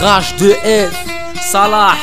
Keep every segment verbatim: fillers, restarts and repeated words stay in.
Rage de F, Salah.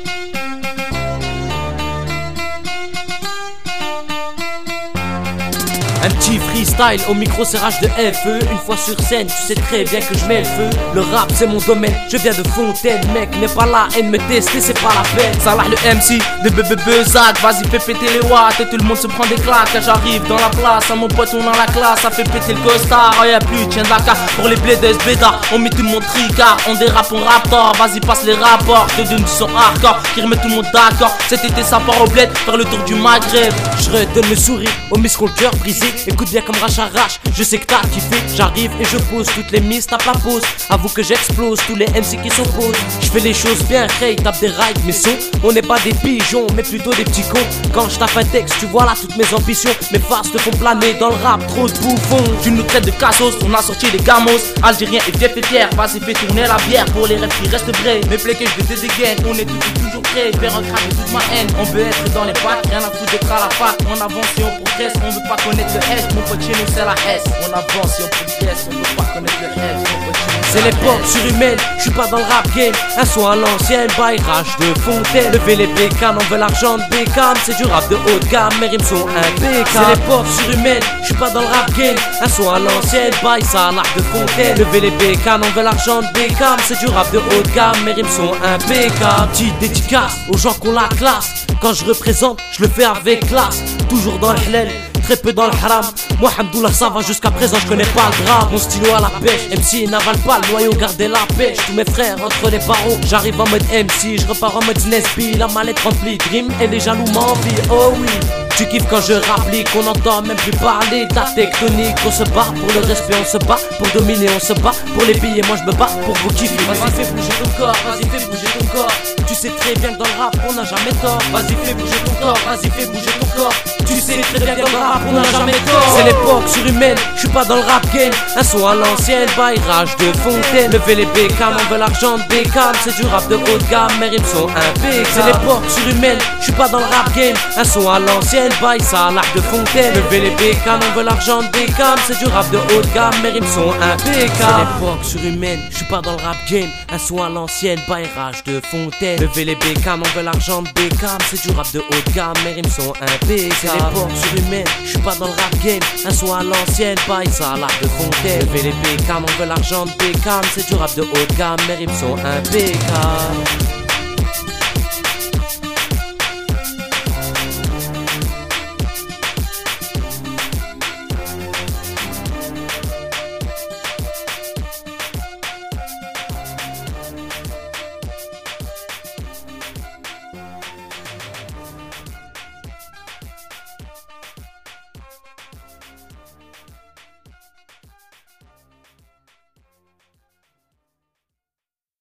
Un petit freestyle au micro, c'est Rage de F. Une fois sur scène, tu sais très bien que je mets le feu. Le rap c'est mon domaine, je viens de Fontaine. Mec, n'est pas là et me tester, c'est pas la peine. Salah le M C, de bébé Zach. Vas-y fais péter les watts et tout le monde se prend des claques. Quand j'arrive dans la place, à mon pote on a la classe. Ça fait péter le costard, oh y'a plus, tiens de la carte. Pour les blés de S B D A, on met tout le monde tricard. On dérape, on rapporte, vas-y passe les rapports. Je te donne du son hardcore, qui remet tout le monde d'accord. Cet été ça part au bled, faire le tour du Maghreb. Je redonne le sourire aux miss qu'on le cœur brisé. Écoute bien comme Rach arrache, je sais que t'as kiffé. J'arrive et je pose toutes les miss, tape la pause. Avoue que j'explose tous les M C qui s'opposent. Je fais les choses bien, hey, tape des rides, mais sons. On n'est pas des pigeons, mais plutôt des petits cons. Quand je tape un texte, tu vois là toutes mes ambitions. Mes faces te font planer dans le rap, trop de bouffons. Tu nous traites de cassos, on a sorti les gamos. Algériens et fief et fier, vas-y fais tourner la bière. Pour les rêves qui restent vrais, mes plaies que je te dégaine. On est tous toujours prêts, vers un crack et toute ma haine. On veut être dans les pattes, rien à foutre d'être à la fac. On avance et on progresse, on veut pas connaître le S. Mon pote chez nous c'est la S. On avance et on progresse, on veut pas connaître le S. C'est l'époque surhumaine, je suis pas dans le rap game. Un son à l'ancienne, by Rage de Fontaine. Lever les bécanes, on veut l'argent de Beckham. C'est du rap de haute gamme, mes rimes sont impeccables. C'est l'époque surhumaine, je suis pas dans le rap game. Un son à l'ancienne, by Salah de Fontaine. Lever les bécanes, on veut l'argent de Beckham. C'est du rap de haute gamme, mes rimes sont impeccables. Petite dédicace aux gens qu'on la classe. Quand je représente, je le fais avec classe. Toujours dans le halal, très peu dans le haram. Moi hamdoulah ça va jusqu'à présent, je connais pas le drame. Mon stylo à la pêche, M C n'avale pas le noyau, gardez la pêche. Tous mes frères entre les barreaux, j'arrive en mode M C. Je repars en mode Nesby, la mallette remplie de rimes et les jaloux m'envient, oh oui. Tu kiffes quand je rapplique, on entend même plus parler. Ta tectonique, on se bat pour le respect, on se bat pour dominer, on se bat pour les billets, moi je me bats pour vous kiffer. Vas-y fais bouger ton corps, vas-y fais bouger ton corps. Tu sais très bien que dans le rap on n'a jamais tort. Vas-y fais bouger ton corps, vas-y fais bouger ton corps. Tu sais très bien que dans le rap on n'a jamais tort. C'est l'époque surhumaine, je suis pas dans le rap game. Un son à l'ancienne, by Rage de Fontaine. Lever les bécanes, on veut l'argent de Beckham. C'est du rap de haute gamme, mes rimes sont impeccables. C'est l'époque surhumaine, je suis pas dans le rap game. Un son à l'ancienne, by Salah de Fontaine. Lever les bécanes, on veut l'argent de Beckham. C'est du rap de haute gamme, mes rimes sont impeccables. C'est l'époque surhumaine, je suis pas dans le rap game. Un son à l'ancienne, by Rage de Fontaine. Lever les bécanes, on veut l'argent de Beckham. C'est du rap de haute gamme, mes rimes sont impeccables. C'est l'époque surhumaine, je suis pas dans le rap game. Un son à l'ancienne, by Salah de Fontaine. Lever les bécanes, on veut l'argent de Beckham. C'est du rap de haute gamme, mes rimes sont impeccables.